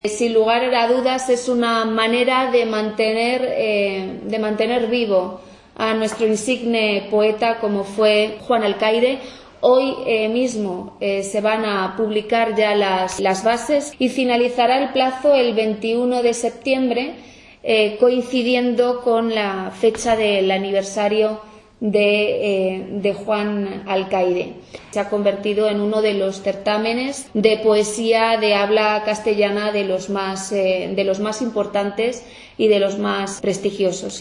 Sin lugar a dudas es una manera de mantener vivo a nuestro insigne poeta como fue Juan Alcaide. Hoy mismo se van a publicar ya las bases y finalizará el plazo el 21 de septiembre, coincidiendo con la fecha del aniversario de Juan Alcaide. Se ha convertido en uno de los certámenes de poesía de habla castellana de los más importantes y de los más prestigiosos.